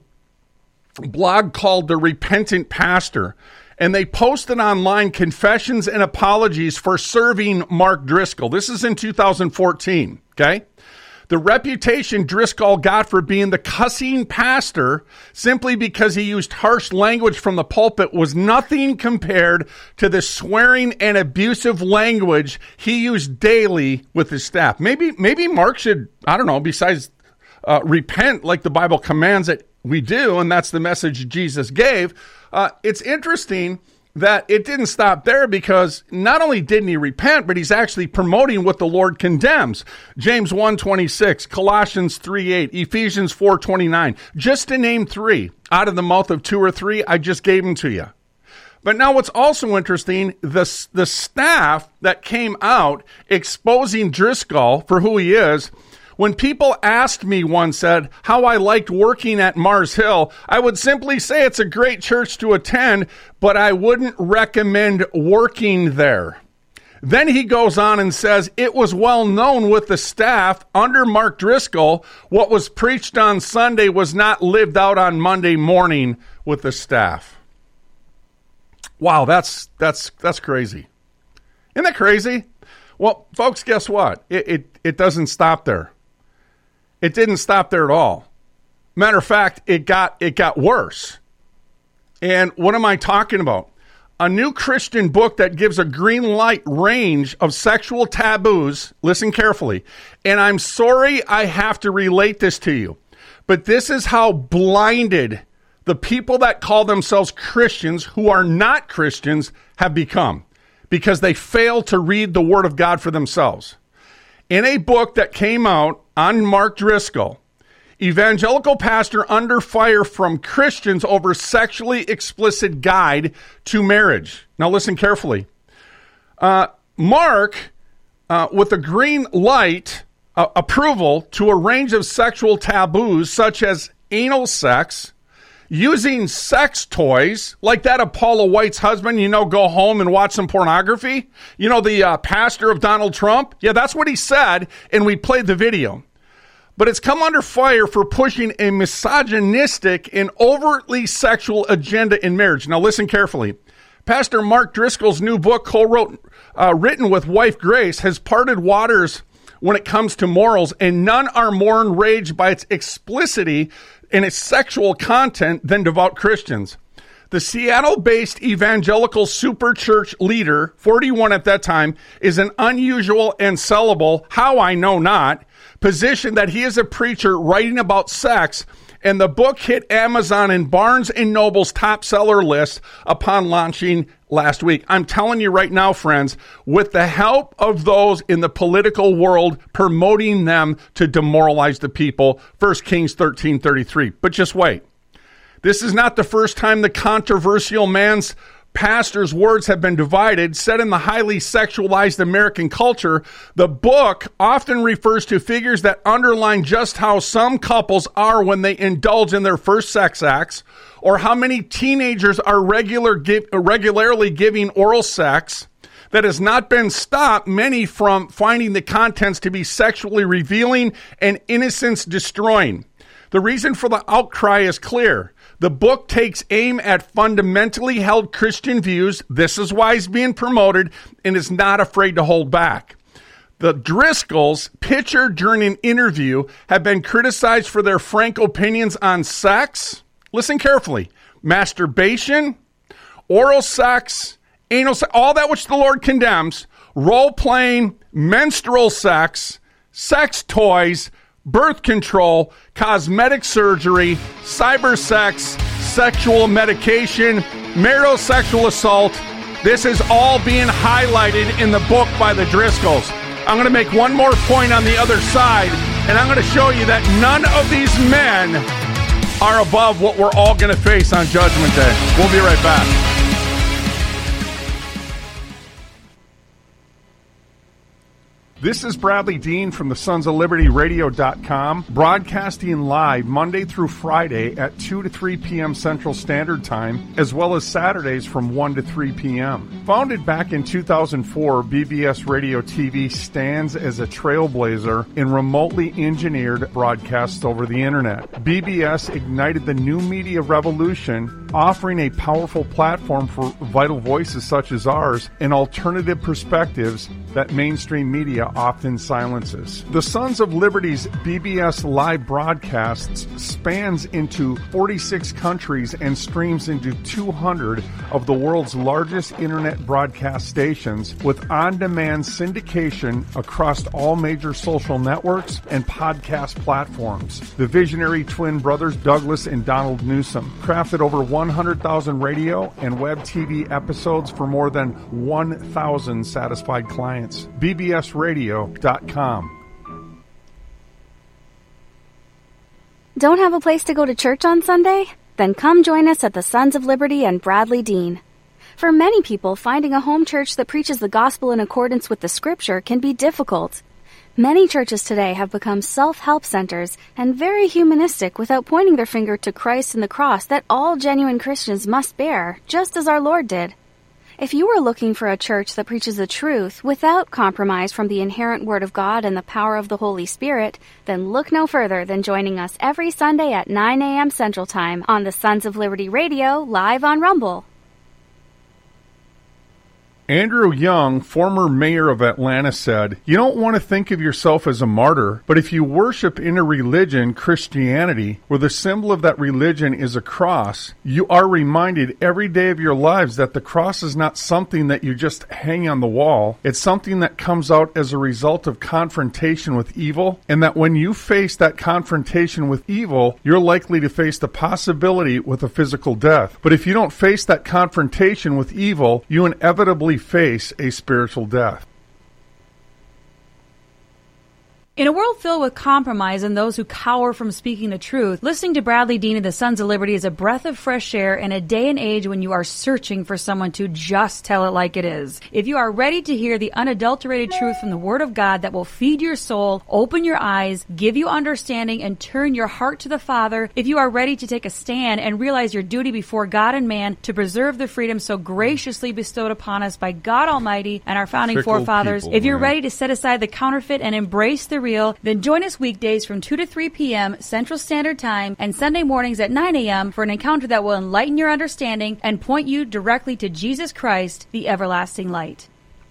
blog called The Repentant Pastor, and they posted online confessions and apologies for serving Mark Driscoll. This is in two thousand fourteen, okay? The reputation Driscoll got for being the cussing pastor simply because he used harsh language from the pulpit was nothing compared to the swearing and abusive language he used daily with his staff. Maybe maybe Mark should, I don't know, besides uh, repent like the Bible commands that we do, and that's the message Jesus gave. Uh, it's interesting that it didn't stop there, because not only didn't he repent, but he's actually promoting what the Lord condemns. James one twenty-six, Colossians three eight, Ephesians four twenty-nine. Just to name three out of the mouth of two or three, I just gave them to you. But now what's also interesting, the, the staff that came out exposing Driscoll for who he is, when people asked me once, said, how I liked working at Mars Hill, I would simply say it's a great church to attend, but I wouldn't recommend working there. Then he goes on and says, it was well known with the staff under Mark Driscoll, what was preached on Sunday was not lived out on Monday morning with the staff. Wow, that's that's that's crazy. Isn't that crazy? Well, folks, guess what? It, it, it doesn't stop there. It didn't stop there at all. Matter of fact, it got it got worse. And what am I talking about? A new Christian book that gives a green light range of sexual taboos. Listen carefully. And I'm sorry I have to relate this to you, but this is how blinded the people that call themselves Christians, who are not Christians, have become, because they fail to read the Word of God for themselves. In a book that came out on Mark Driscoll, Evangelical Pastor Under Fire from Christians Over Sexually Explicit Guide to Marriage. Now listen carefully. Uh, Mark, uh, with a green light uh, approval to a range of sexual taboos such as anal sex, using sex toys, like that of Paula White's husband, you know, go home and watch some pornography. You know, the uh, pastor of Donald Trump? Yeah, that's what he said, and we played the video. But it's come under fire for pushing a misogynistic and overtly sexual agenda in marriage. Now listen carefully. Pastor Mark Driscoll's new book, co-wrote, uh, written with wife Grace, has parted waters when it comes to morals, and none are more enraged by its explicitity and its sexual content than devout Christians. The Seattle-based evangelical superchurch leader, forty-one at that time, is an unusual and sellable, how I know not, position that he is a preacher writing about sex, and the book hit Amazon and Barnes and Noble's top seller list upon launching last week. I'm telling you right now, friends, with the help of those in the political world promoting them to demoralize the people, First Kings thirteen thirty-three. But just wait. This is not the first time the controversial man's pastor's words have been divided. Set in the highly sexualized American culture, the book often refers to figures that underline just how some couples are when they indulge in their first sex acts, or how many teenagers are regular give, regularly giving oral sex that has not been stopped many from finding the contents to be sexually revealing and innocence destroying. The reason for the outcry is clear. The book takes aim at fundamentally held Christian views. This is why it's being promoted, and is not afraid to hold back. The Driscolls, pictured during an interview, have been criticized for their frank opinions on sex. Listen carefully. Masturbation, oral sex, anal sex, all that which the Lord condemns, role-playing, menstrual sex, sex toys, birth control, cosmetic surgery, cyber sex, sexual medication, marital sexual assault. This is all being highlighted in the book by the Driscolls. I'm going to make one more point on the other side, and I'm going to show you that none of these men are above what we're all going to face on Judgment Day. We'll be right back. This is Bradley Dean from the Sons of Liberty Radio dot com, broadcasting live Monday through Friday at two to three p.m. Central Standard Time, as well as Saturdays from one to three p.m. Founded back in two thousand four, B B S Radio T V stands as a trailblazer in remotely engineered broadcasts over the Internet. B B S ignited the new media revolution, offering a powerful platform for vital voices such as ours and alternative perspectives that mainstream media often silences. The Sons of Liberty's B B S live broadcasts spans into forty-six countries and streams into two hundred of the world's largest internet broadcast stations, with on-demand syndication across all major social networks and podcast platforms. The visionary twin brothers Douglas and Donald Newsom crafted over one hundred thousand radio and web T V episodes for more than one thousand satisfied clients. B B S Radio dot com. Don't have a place to go to church on Sunday? Then come join us at the Sons of Liberty and Bradley Dean. For many people, finding a home church that preaches the gospel in accordance with the scripture can be difficult. Many churches today have become self-help centers and very humanistic without pointing their finger to Christ and the cross that all genuine Christians must bear, just as our Lord did. If you are looking for a church that preaches the truth without compromise from the inherent Word of God and the power of the Holy Spirit, then look no further than joining us every Sunday at nine a.m. Central Time on the Sons of Liberty Radio, live on Rumble. Andrew Young, former mayor of Atlanta, said, "You don't want to think of yourself as a martyr, but if you worship in a religion, Christianity, where the symbol of that religion is a cross, you are reminded every day of your lives that the cross is not something that you just hang on the wall. It's something that comes out as a result of confrontation with evil, and that when you face that confrontation with evil, you're likely to face the possibility with a physical death. But if you don't face that confrontation with evil, you inevitably face a spiritual death." In a world filled with compromise and those who cower from speaking the truth, listening to Bradley Dean and the Sons of Liberty is a breath of fresh air in a day and age when you are searching for someone to just tell it like it is. If you are ready to hear the unadulterated truth from the Word of God that will feed your soul, open your eyes, give you understanding, and turn your heart to the Father, if you are ready to take a stand and realize your duty before God and man to preserve the freedom so graciously bestowed upon us by God Almighty and our founding Fickle forefathers, people, if you're man. ready to set aside the counterfeit and embrace the real, then join us weekdays from two to three p.m. Central Standard Time and Sunday mornings at nine a.m. for an encounter that will enlighten your understanding and point you directly to Jesus Christ, the everlasting light.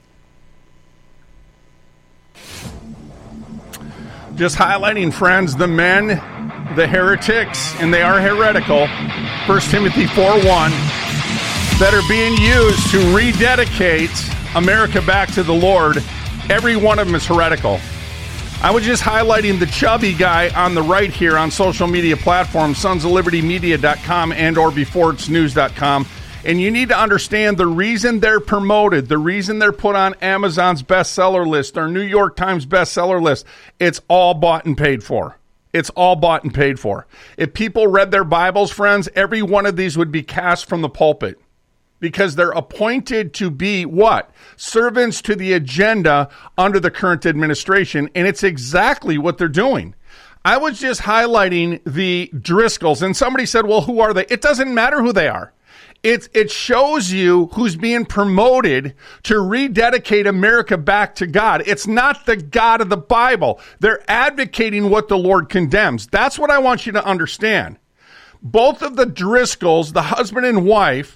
Just highlighting, friends, the men, the heretics, and they are heretical, First Timothy four one, that are being used to rededicate America back to the Lord. Every one of them is heretical. I was just highlighting the chubby guy on the right here on social media platforms, sons of liberty media dot com and or before it's news dot com. And you need to understand the reason they're promoted, the reason they're put on Amazon's bestseller list or New York Times bestseller list, it's all bought and paid for. It's all bought and paid for. If people read their Bibles, friends, every one of these would be cast from the pulpit. Because they're appointed to be what? Servants to the agenda under the current administration. And it's exactly what they're doing. I was just highlighting the Driscolls. And somebody said, well, who are they? It doesn't matter who they are. It, it shows you who's being promoted to rededicate America back to God. It's not the God of the Bible. They're advocating what the Lord condemns. That's what I want you to understand. Both of the Driscolls, the husband and wife,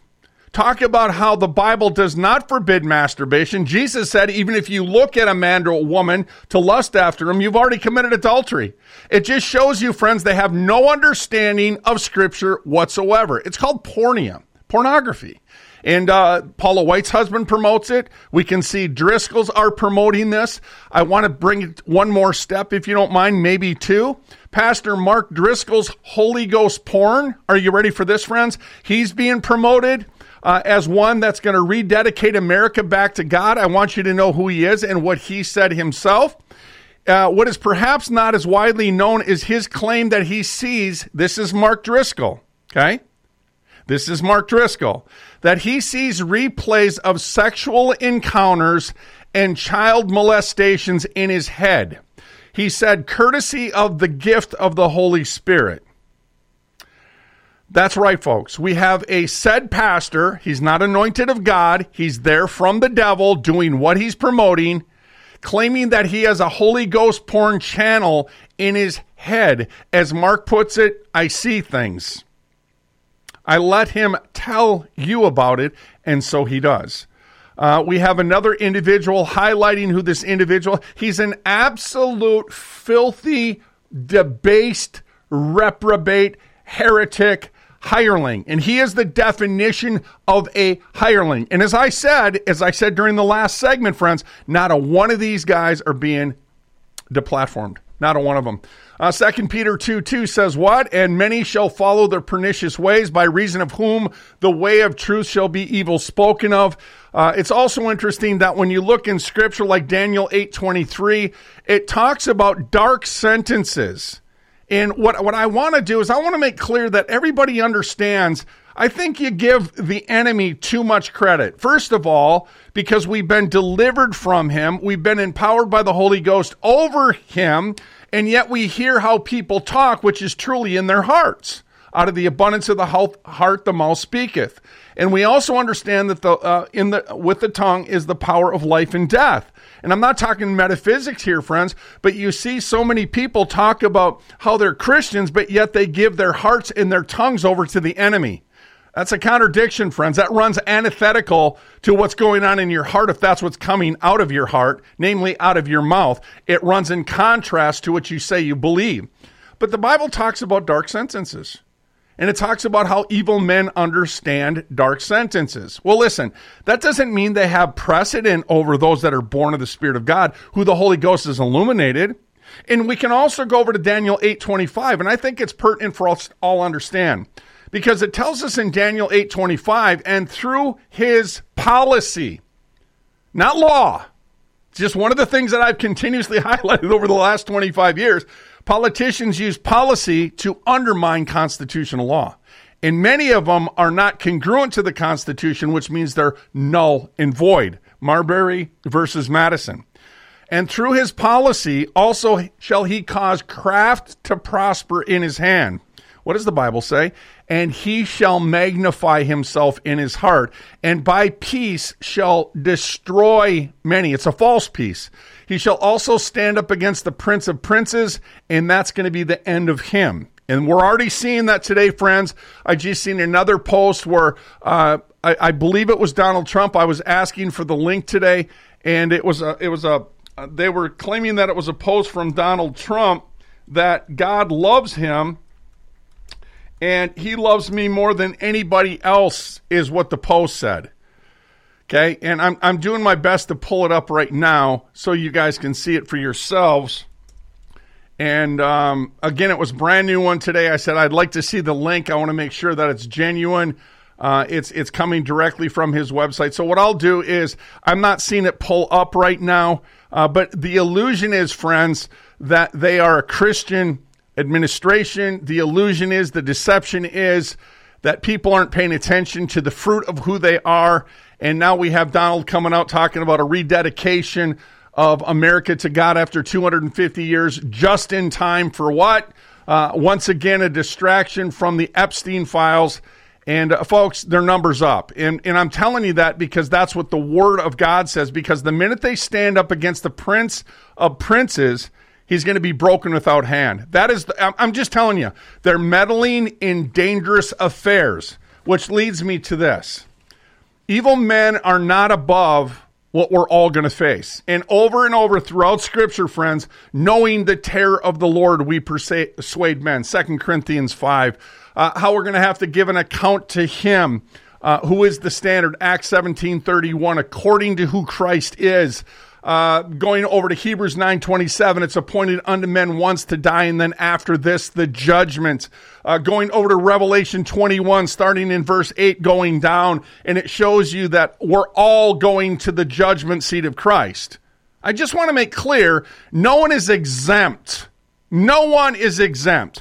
talk about how the Bible does not forbid masturbation. Jesus said, even if you look at a man or a woman to lust after him, you've already committed adultery. It just shows you, friends, they have no understanding of Scripture whatsoever. It's called porneia, pornography. And uh, Paula White's husband promotes it. We can see Driscoll's are promoting this. I want to bring it one more step, if you don't mind, maybe two. Pastor Mark Driscoll's Holy Ghost porn. Are you ready for this, friends? He's being promoted uh, as one that's going to rededicate America back to God. I want you to know who he is and what he said himself. Uh, what is perhaps not as widely known is his claim that he sees, this is Mark Driscoll, okay? This is Mark Driscoll, that he sees replays of sexual encounters and child molestations in his head. He said, courtesy of the gift of the Holy Spirit. That's right, folks. We have a said pastor. He's not anointed of God. He's there from the devil doing what he's promoting, claiming that he has a Holy Ghost porn channel in his head. As Mark puts it, I see things. I let him tell you about it, and so he does. Uh, we have another individual highlighting who this individual, he's an absolute filthy, debased, reprobate, heretic hireling. And he is the definition of a hireling. And as I said, as I said during the last segment, friends, not a one of these guys are being deplatformed. Not a one of them. Uh, Second Peter two two says what? And many shall follow their pernicious ways, by reason of whom the way of truth shall be evil spoken of. Uh, it's also interesting that when you look in Scripture like Daniel eight twenty-three, it talks about dark sentences. And what, what I want to do is I want to make clear that everybody understands. I think you give the enemy too much credit. First of all, because we've been delivered from him, we've been empowered by the Holy Ghost over him, and yet we hear how people talk, which is truly in their hearts. Out of the abundance of the heart, the mouth speaketh. And we also understand that the uh, in the with the tongue is the power of life and death. And I'm not talking metaphysics here, friends, but you see so many people talk about how they're Christians, but yet they give their hearts and their tongues over to the enemy. That's a contradiction, friends. That runs antithetical to what's going on in your heart if that's what's coming out of your heart, namely out of your mouth. It runs in contrast to what you say you believe. But the Bible talks about dark sentences. And it talks about how evil men understand dark sentences. Well, listen, that doesn't mean they have precedent over those that are born of the Spirit of God, who the Holy Ghost has illuminated. And we can also go over to Daniel eight twenty-five, and I think it's pertinent for us all to understand. Because it tells us in Daniel eight twenty-five, and through his policy, not law, it's just one of the things that I've continuously highlighted over the last twenty-five years, politicians use policy to undermine constitutional law. And many of them are not congruent to the Constitution, which means they're null and void. Marbury versus Madison. And through his policy also shall he cause craft to prosper in his hand. What does the Bible say? And he shall magnify himself in his heart, and by peace shall destroy many. It's a false peace. He shall also stand up against the prince of princes, and that's going to be the end of him. And we're already seeing that today, friends. I just seen another post where uh, I, I believe it was Donald Trump. I was asking for the link today, and it was a, it was a. They were claiming that it was a post from Donald Trump that God loves him. And he loves me more than anybody else, is what the post said. Okay, and I'm I'm doing my best to pull it up right now so you guys can see it for yourselves. And um, again, it was a brand new one today. I said I'd like to see the link. I want to make sure that it's genuine. Uh, it's it's coming directly from his website. So what I'll do is, I'm not seeing it pull up right now, uh, but the illusion is, friends, that they are a Christian administration. The illusion is, the deception is that people aren't paying attention to the fruit of who they are. And now we have Donald coming out talking about a rededication of America to God after two hundred fifty years, just in time for what? Uh, once again, a distraction from the Epstein files. And uh, folks, their number's up. And, and I'm telling you that because that's what the Word of God says. Because the minute they stand up against the Prince of Princes, he's going to be broken without hand. That is, the, I'm just telling you, they're meddling in dangerous affairs, which leads me to this. Evil men are not above what we're all going to face. And over and over throughout Scripture, friends, knowing the terror of the Lord, we persuade men. Second Corinthians five, uh, how we're going to have to give an account to him, uh, who is the standard. Acts seventeen thirty-one, according to who Christ is. Uh, going over to Hebrews nine twenty-seven, it's appointed unto men once to die, and then after this, the judgment. Uh, going over to Revelation twenty-one, starting in verse eight, going down, and it shows you that we're all going to the judgment seat of Christ. I just want to make clear, no one is exempt. No one is exempt.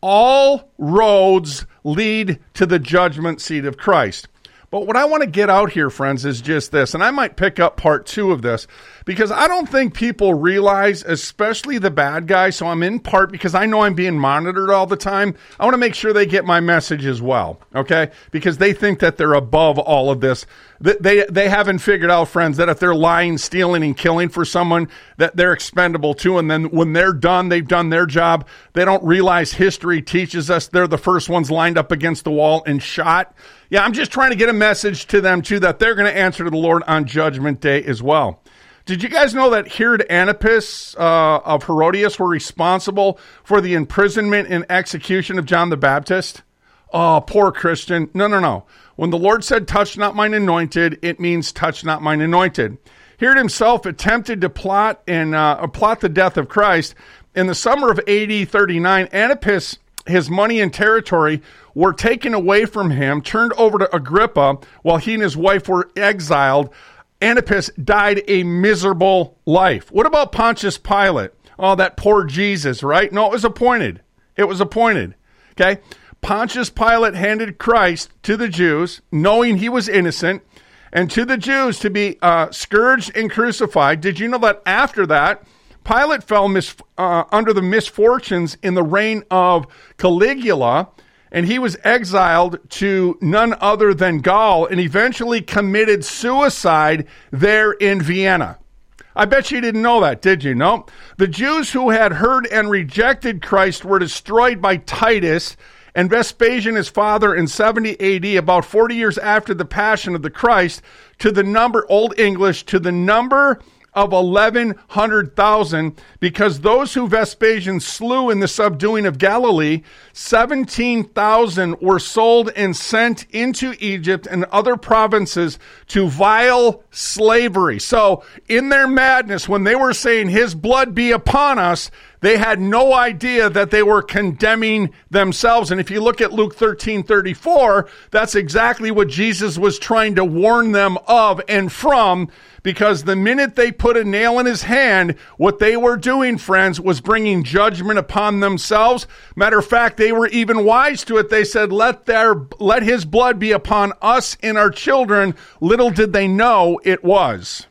All roads lead to the judgment seat of Christ. But what I want to get out here, friends, is just this, and I might pick up part two of this, because I don't think people realize, especially the bad guys, so I'm in part because I know I'm being monitored all the time. I want to make sure they get my message as well, okay? Because they think that they're above all of this. They, they haven't figured out, friends, that if they're lying, stealing, and killing for someone, that they're expendable too, and then when they're done, they've done their job. They don't realize history teaches us they're the first ones lined up against the wall and shot. Yeah, I'm just trying to get a message to them, too, that they're going to answer to the Lord on Judgment Day as well. Did you guys know that Herod Antipas uh, of Herodias were responsible for the imprisonment and execution of John the Baptist? Oh, poor Christian. No, no, no. When the Lord said, touch not mine anointed, it means touch not mine anointed. Herod himself attempted to plot and uh, plot the death of Christ. In the summer of A D thirty-nine, Antipas, his money and territory were taken away from him, turned over to Agrippa, while he and his wife were exiled. Antipas died a miserable life. What about Pontius Pilate? Oh, that poor Jesus, right? No, it was appointed. It was appointed. Okay? Pontius Pilate handed Christ to the Jews, knowing he was innocent, and to the Jews to be uh, scourged and crucified. Did you know that after that, Pilate fell mis- uh, under the misfortunes in the reign of Caligula, and he was exiled to none other than Gaul and eventually committed suicide there in Vienna. I bet you didn't know that, did you? No. The Jews who had heard and rejected Christ were destroyed by Titus and Vespasian, his father, in seventy A D, about forty years after the Passion of the Christ, to the number, Old English, to the number of eleven hundred thousand, because those who Vespasian slew in the subduing of Galilee, seventeen thousand were sold and sent into Egypt and other provinces to vile slavery. So in their madness, when they were saying his blood be upon us, they had no idea that they were condemning themselves. And if you look at Luke thirteen thirty-four, that's exactly what Jesus was trying to warn them of and from, because the minute they put a nail in his hand, what they were doing, friends, was bringing judgment upon themselves. Matter of fact, they were even wise to it. They said, let their, let his blood be upon us and our children. Little did they know it was.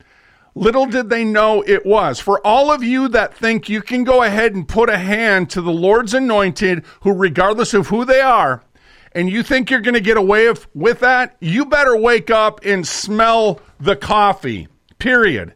Little did they know it was. For all of you that think you can go ahead and put a hand to the Lord's anointed, who regardless of who they are, and you think you're going to get away with that, you better wake up and smell the coffee, period.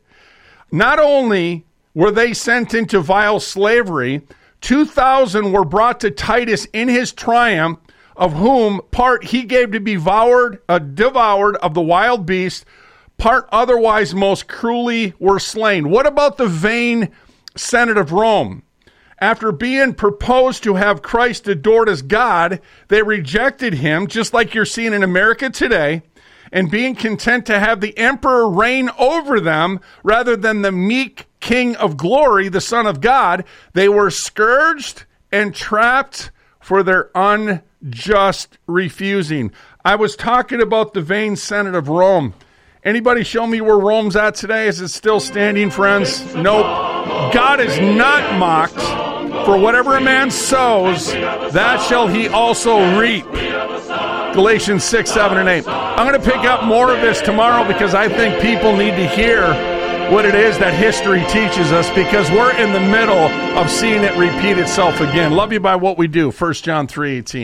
Not only were they sent into vile slavery, two thousand were brought to Titus in his triumph, of whom part he gave to be devoured, uh, devoured of the wild beast, part otherwise most cruelly were slain. What about the vain Senate of Rome? After being proposed to have Christ adored as God, they rejected him, just like you're seeing in America today, and being content to have the emperor reign over them rather than the meek King of glory, the Son of God, they were scourged and trapped for their unjust refusing. I was talking about the vain Senate of Rome. Anybody show me where Rome's at today? Is it still standing, friends? Nope. God is not mocked. For whatever a man sows, that shall he also reap. Galatians six, seven, and eight. I'm going to pick up more of this tomorrow because I think people need to hear what it is that history teaches us, because we're in the middle of seeing it repeat itself again. Love you by what we do. First John three eighteen.